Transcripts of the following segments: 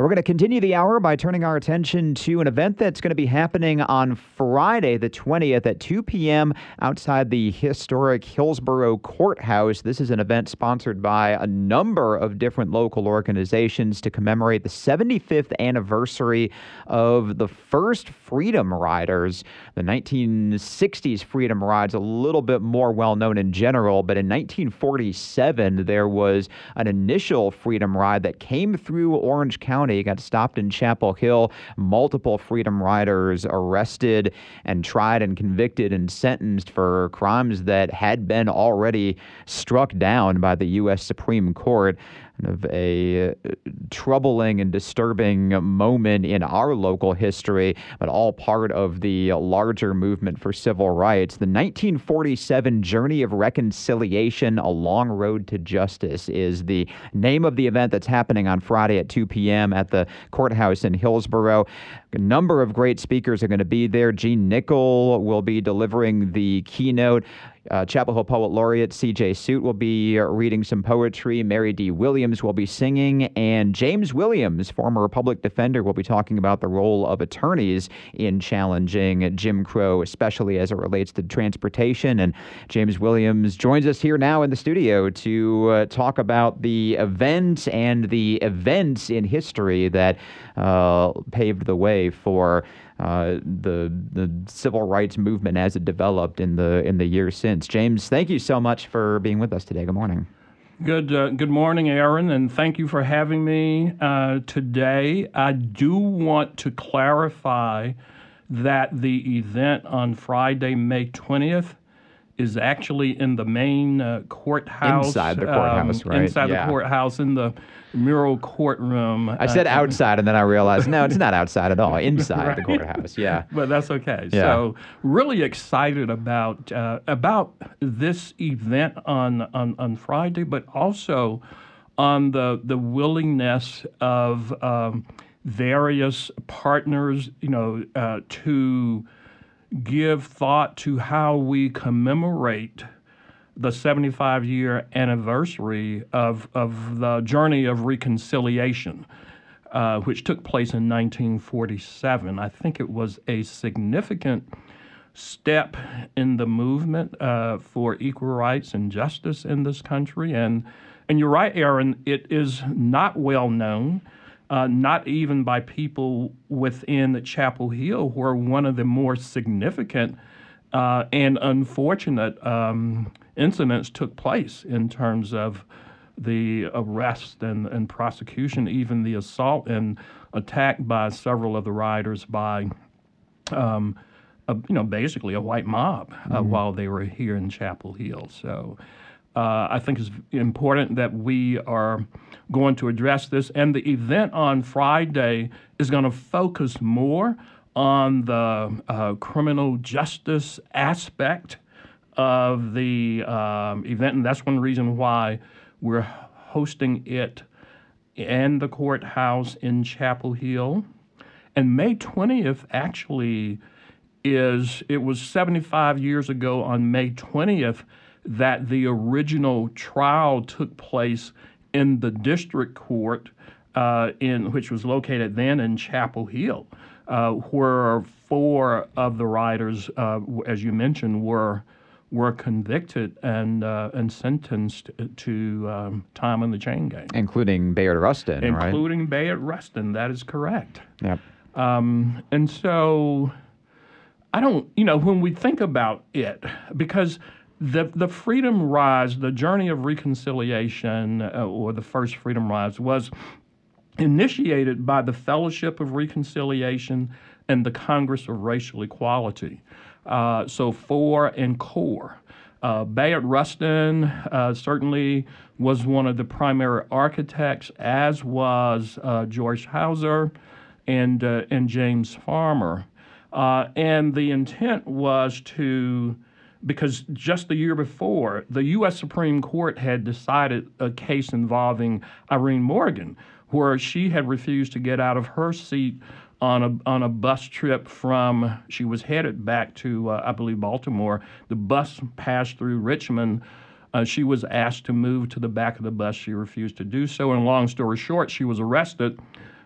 We're going to continue the hour by turning our attention to an event that's going to be happening on Friday, the 20th at 2 p.m. outside the historic Hillsborough Courthouse. This is an event sponsored by a number of different local organizations to commemorate the 75th anniversary of the first Freedom Riders. The 1960s Freedom Rides, a little bit more well-known in general, but in 1947, there was an initial Freedom Ride that came through Orange County. Got stopped in Chapel Hill. Multiple Freedom Riders arrested and tried and convicted and sentenced for crimes that had been already struck down by the U.S. Supreme Court. Of a troubling and disturbing moment in our local history, but all part of the larger movement for civil rights. The 1947 Journey of Reconciliation, A Long Road to Justice is the name of the event that's happening on Friday at 2 p.m. at the courthouse in Hillsborough. A number of great speakers are going to be there. Gene Nickel will be delivering the keynote. Chapel Hill Poet Laureate C.J. Suit will be reading some poetry. Mary D. Williams will be singing. And James Williams, former public defender, will be talking about the role of attorneys in challenging Jim Crow, especially as it relates to transportation. And James Williams joins us here now in the studio to talk about the event and the events in history that paved the way for the civil rights movement as it developed in the years since. James, thank you so much for being with us today. Good morning. Good morning, Aaron, and thank you for having me today. I do want to clarify that the event on Friday, May 20th, is actually in the main courthouse. Inside the courthouse, right? Inside the courthouse, in the mural courtroom. I said outside, and then I realized, no, it's not outside at all. Inside right? the courthouse, yeah. But that's okay. Yeah. So really excited about this event on Friday, but also on the willingness of various partners, to give thought to how we commemorate the 75-year anniversary of the Journey of Reconciliation, which took place in 1947. I think it was a significant step in the movement for equal rights and justice in this country. And you're right, Aaron, it is not well known. Not even by people within Chapel Hill, where one of the more significant and unfortunate incidents took place in terms of the arrest and prosecution, even the assault and attack by several of the riders by, basically a white mob while they were here in Chapel Hill. So I think it's important that we are going to address this. And the event on Friday is going to focus more on the criminal justice aspect of the event. And that's one reason why we're hosting it in the courthouse in Chapel Hill. And May 20th actually it was 75 years ago on May 20th that the original trial took place in the district court, which was located then in Chapel Hill, where four of the riders, as you mentioned, were convicted and sentenced to time in the chain gang, including Bayard Rustin, right? Including Bayard Rustin, that is correct. Yep. And so, I don't, when we think about it, because the Freedom Rides, the Journey of Reconciliation, or the first Freedom Rides, was initiated by the Fellowship of Reconciliation and the Congress of Racial Equality. So FOR and CORE. Bayard Rustin certainly was one of the primary architects, as was George Hauser and James Farmer. And the intent was because just the year before, the U.S. Supreme Court had decided a case involving Irene Morgan, where she had refused to get out of her seat on a bus trip she was headed back to, I believe, Baltimore. The bus passed through Richmond. She was asked to move to the back of the bus. She refused to do so. And long story short, she was arrested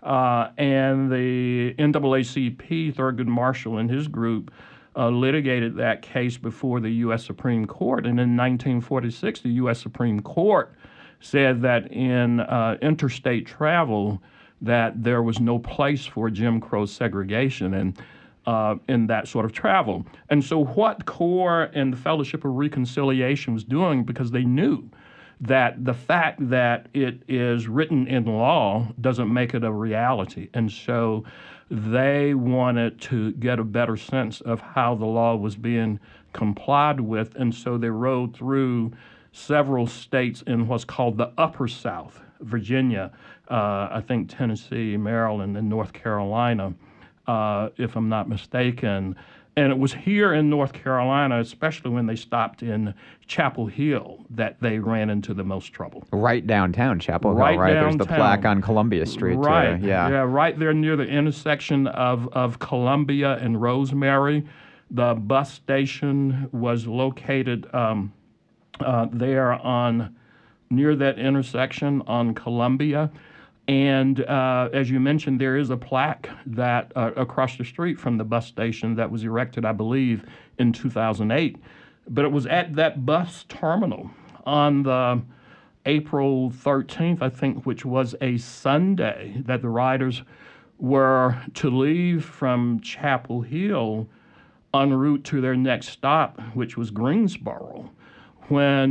And the NAACP, Thurgood Marshall and his group, litigated that case before the U.S. Supreme Court. And in 1946, the U.S. Supreme Court said that in interstate travel, that there was no place for Jim Crow segregation and in that sort of travel. And so what CORE and the Fellowship of Reconciliation was doing, because they knew that the fact that it is written in law doesn't make it a reality. And so they wanted to get a better sense of how the law was being complied with. And so they rode through several states in what's called the Upper South, Virginia, I think Tennessee, Maryland, and North Carolina, if I'm not mistaken. And it was here in North Carolina, especially when they stopped in Chapel Hill, that they ran into the most trouble. Right downtown Chapel Hill, right? Downtown. There's the plaque on Columbia Street. Right, yeah, right there near the intersection of Columbia and Rosemary. The bus station was located there on near that intersection on Columbia. And as you mentioned, there is a plaque that across the street from the bus station that was erected, I believe, in 2008. But it was at that bus terminal on the April 13th, I think, which was a Sunday, that the riders were to leave from Chapel Hill en route to their next stop, which was Greensboro, when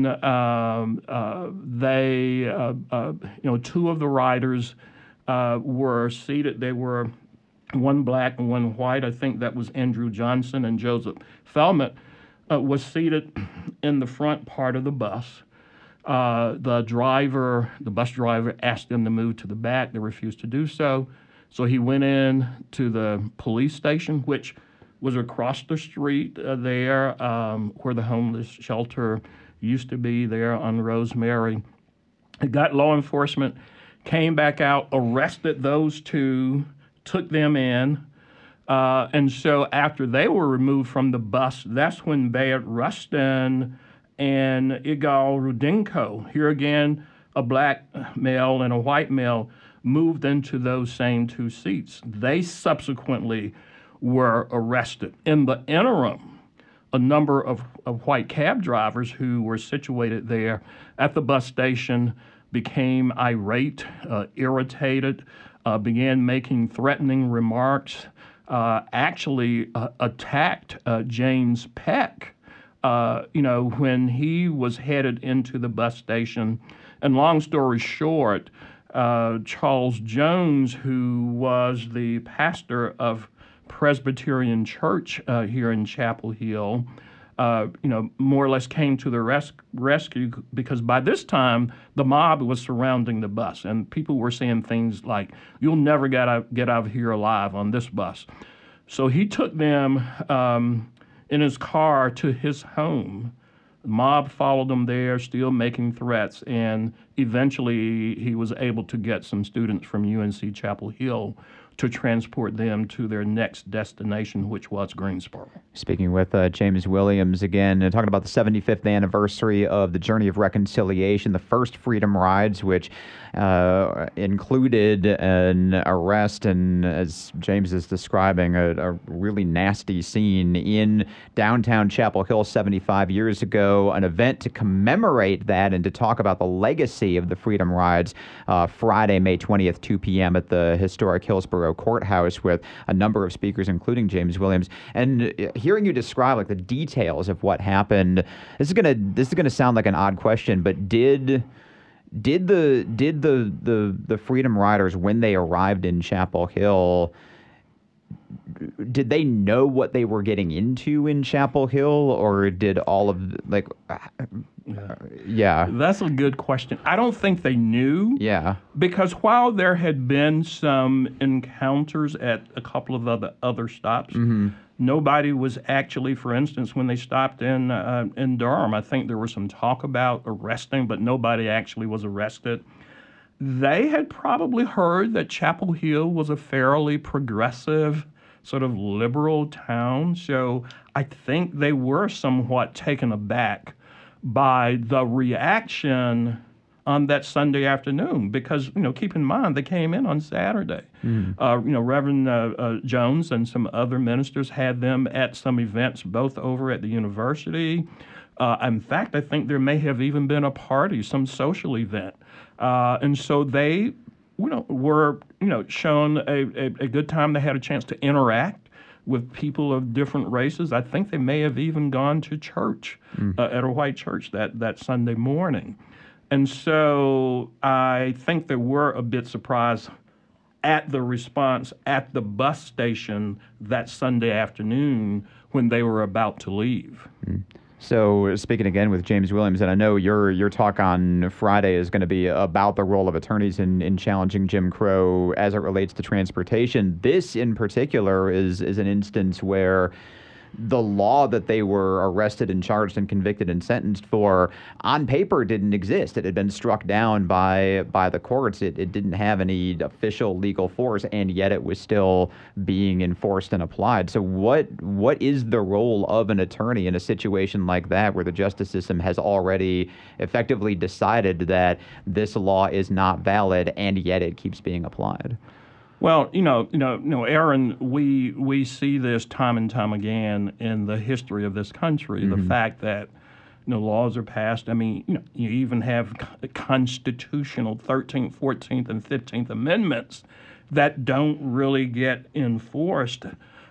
two of the riders were seated. They were one black and one white. I think that was Andrew Johnson, and Joseph Felmet was seated in the front part of the bus. The bus driver asked them to move to the back. They refused to do so. So he went in to the police station, which was across the street there where the homeless shelter used to be there on Rosemary. It got law enforcement, came back out, arrested those two, took them in. And so after they were removed from the bus, that's when Bayard Rustin and Igal Rudenko, here again, a black male and a white male, moved into those same two seats. They subsequently were arrested. In the interim, a number of white cab drivers who were situated there at the bus station became irate, irritated, began making threatening remarks, actually attacked James Peck, when he was headed into the bus station. And long story short, Charles Jones, who was the pastor of Presbyterian Church here in Chapel Hill, more or less came to the rescue, because by this time the mob was surrounding the bus and people were saying things like, "You'll never get out of here alive on this bus." So he took them in his car to his home. The mob followed him there, still making threats, and eventually he was able to get some students from UNC Chapel Hill to transport them to their next destination, which was Greensboro. Speaking with James Williams again, talking about the 75th anniversary of the Journey of Reconciliation, the first Freedom Rides, which included an arrest and, as James is describing, a really nasty scene in downtown Chapel Hill 75 years ago, an event to commemorate that and to talk about the legacy of the Freedom Rides, Friday, May 20th, 2 p.m. at the historic Hillsborough Courthouse, with a number of speakers, including James Williams. And hearing you describe like the details of what happened, this is gonna sound like an odd question, but did the Freedom Riders, when they arrived in Chapel Hill, did they know what they were getting into in Chapel Hill, or did all of yeah. That's a good question. I don't think they knew. Yeah. Because while there had been some encounters at a couple of other stops, nobody was actually, for instance, when they stopped in Durham, I think there was some talk about arresting, but nobody actually was arrested. They had probably heard that Chapel Hill was a fairly progressive, sort of liberal town, so I think they were somewhat taken aback by the reaction on that Sunday afternoon because, keep in mind, they came in on Saturday. Reverend Jones and some other ministers had them at some events, both over at the university. In fact, I think there may have even been a party, some social event. And so they, were, shown a good time. They had a chance to interact with people of different races. I think they may have even gone to church at a white church that Sunday morning. And so I think they were a bit surprised at the response at the bus station that Sunday afternoon when they were about to leave. So speaking again with James Williams, and I know your talk on Friday is going to be about the role of attorneys in challenging Jim Crow as it relates to transportation. This in particular is an instance where the law that they were arrested and charged and convicted and sentenced for on paper didn't exist. It had been struck down by the courts. It didn't have any official legal force, and yet it was still being enforced and applied. So what is the role of an attorney in a situation like that where the justice system has already effectively decided that this law is not valid and yet it keeps being applied? Well, Aaron, we see this time and time again in the history of this country. The fact that laws are passed. I mean, you even have constitutional 13th, 14th, and 15th Amendments that don't really get enforced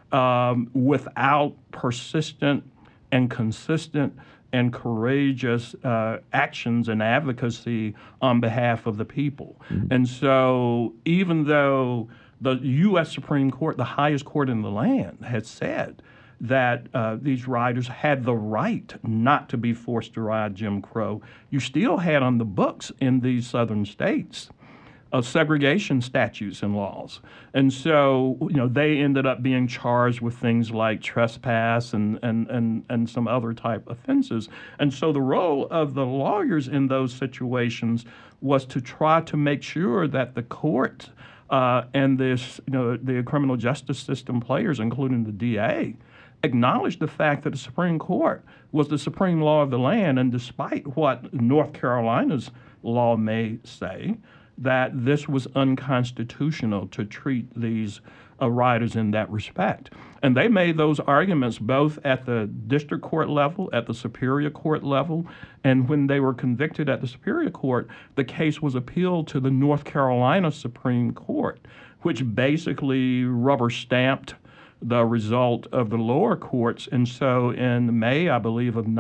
without persistent and consistent and courageous actions and advocacy on behalf of the people. And so even though the U.S. Supreme Court, the highest court in the land, had said that these riders had the right not to be forced to ride Jim Crow, you still had on the books in these southern states segregation statutes and laws. And so, they ended up being charged with things like trespass and some other type offenses. And so the role of the lawyers in those situations was to try to make sure that the court and the criminal justice system players, including the DA, acknowledged the fact that the Supreme Court was the supreme law of the land. And despite what North Carolina's law may say, that this was unconstitutional to treat these riders in that respect. And they made those arguments both at the district court level, at the superior court level, and when they were convicted at the superior court, the case was appealed to the North Carolina Supreme Court, which basically rubber stamped the result of the lower courts. And so in May, I believe, of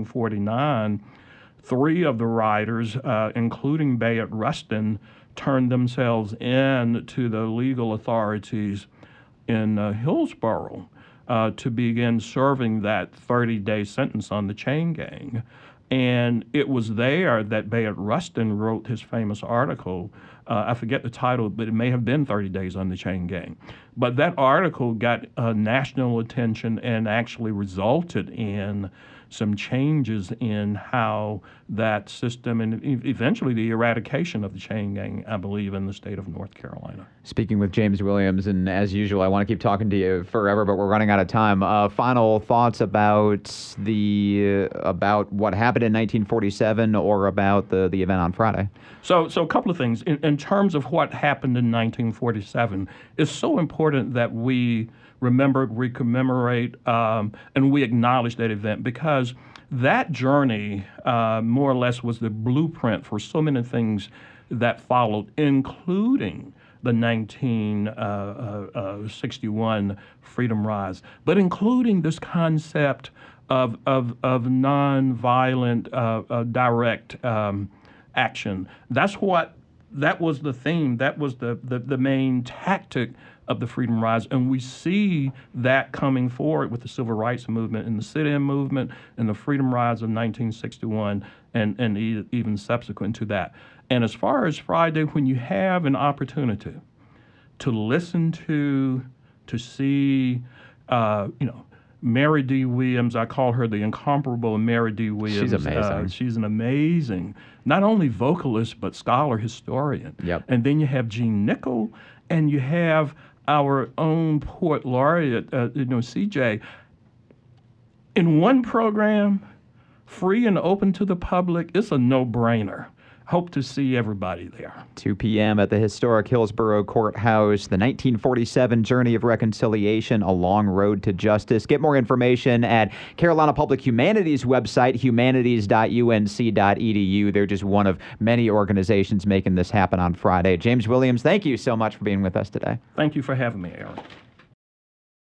1949, 3 of the riders, including Bayard Rustin, turned themselves in to the legal authorities in Hillsborough to begin serving that 30-day sentence on the chain gang. And it was there that Bayard Rustin wrote his famous article. I forget the title, but it may have been 30 Days on the Chain Gang. But that article got national attention and actually resulted in some changes in how that system and eventually the eradication of the chain gang, I believe, in the state of North Carolina. Speaking with James Williams, and as usual, I want to keep talking to you forever, but we're running out of time. Final thoughts about what happened in 1947 or about the event on Friday? So a couple of things. In terms of what happened in 1947, it's so important that we remember, we commemorate, and we acknowledge that event because that journey more or less was the blueprint for so many things that followed, including the 1961 Freedom Rise, but including this concept of nonviolent direct action. That was the theme. That was the main tactic of the Freedom Rise, and we see that coming forward with the Civil Rights Movement and the sit-in movement and the Freedom Rise of 1961 and even subsequent to that. And as far as Friday, when you have an opportunity to listen to see, Mary D. Williams, I call her the incomparable Mary D. Williams. She's amazing. She's an amazing, not only vocalist, but scholar, historian. Yep. And then you have Gene Nickel, and you have our own poet laureate, CJ. In one program, free and open to the public, it's a no-brainer. hope to see everybody there. 2 p.m. at the historic Hillsborough Courthouse, the 1947 Journey of Reconciliation, A Long Road to Justice. Get more information at Carolina Public Humanities website, humanities.unc.edu. They're just one of many organizations making this happen on Friday. James Williams, thank you so much for being with us today. Thank you for having me, Aaron.